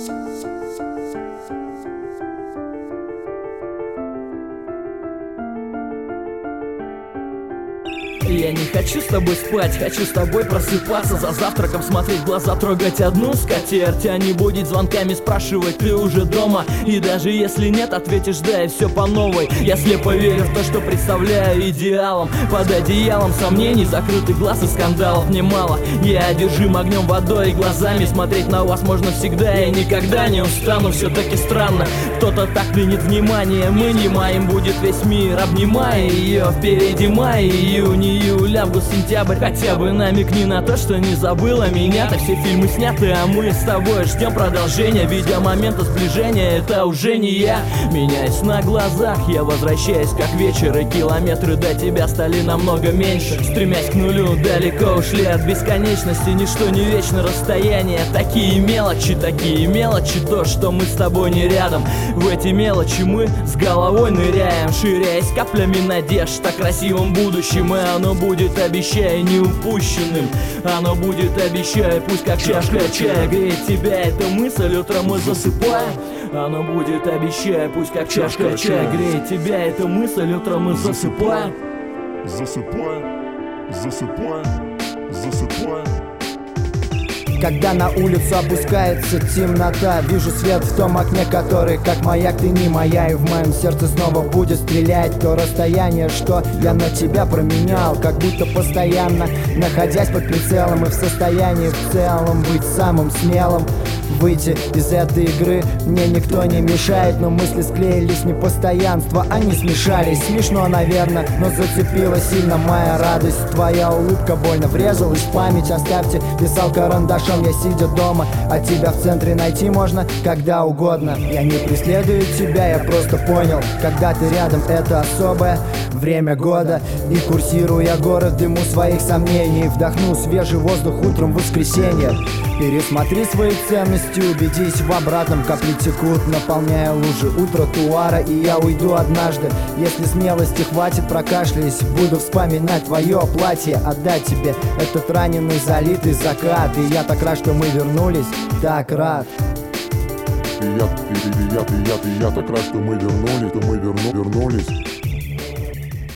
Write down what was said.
Я не хочу с тобой спать, хочу с тобой просыпаться, за завтраком смотреть в глаза, трогать одну скатерть, а не будить звонками, спрашивать, ты уже дома. И даже если нет, ответишь да, и все по новой. Я слепо верю в то, что представляю идеалом. Под одеялом сомнений, закрытых глаз и скандалов немало. Я одержим огнем, водой и глазами, смотреть на вас можно всегда, я никогда не устану. Все-таки странно, кто-то так клинит внимание, мы не маем, будет весь мир, обнимая ее. Впереди май, июнь, июль, август, сентябрь. Хотя бы намекни на то, что не забыла меня. Так все фильмы сняты, а мы с тобой ждем продолжения. Видя моменты сближения, это уже не я. Меняюсь на глазах, я возвращаюсь как вечер, и километры до тебя стали намного меньше. Стремясь к нулю, далеко ушли от бесконечности. Ничто не вечно, расстояние. Такие мелочи, то, что мы с тобой не рядом. В эти мелочи мы с головой ныряем, ширяясь каплями надежд о красивом будущем. И оно будет, обещаю, не упущенным. Оно будет, обещаю, пусть как чашка чая греет тебя эта мысль утром и засыпая. Оно будет, обещаю, пусть как чашка чая греет тебя эта мысль утром и засыпая. Засыпай. Когда на улицу опускается темнота, вижу свет в том окне, который как маяк, ты не моя. И в моем сердце снова будет стрелять то расстояние, что я на тебя променял. Как будто постоянно находясь под прицелом, и в состоянии в целом быть самым смелым. Выйти из этой игры мне никто не мешает, но мысли склеились, непостоянство, они смешались. Смешно, наверное, но зацепила сильно моя радость. Твоя улыбка больно врезалась в память. Оставьте, писал карандашом, я сидя дома, а тебя в центре найти можно когда угодно. Я не преследую тебя, я просто понял, когда ты рядом, это особое время года. И курсируя город в дыму своих сомнений, вдохну свежий воздух утром в воскресенье. Пересмотри свои ценности, убедись в обратном. Капли текут, наполняя лужи у тротуара. И я уйду однажды, если смелости хватит, прокашляюсь. Буду вспоминать твое платье, отдать тебе этот раненый залитый закат. И я так рад, что мы вернулись, так рад. Я так рад, что мы вернулись.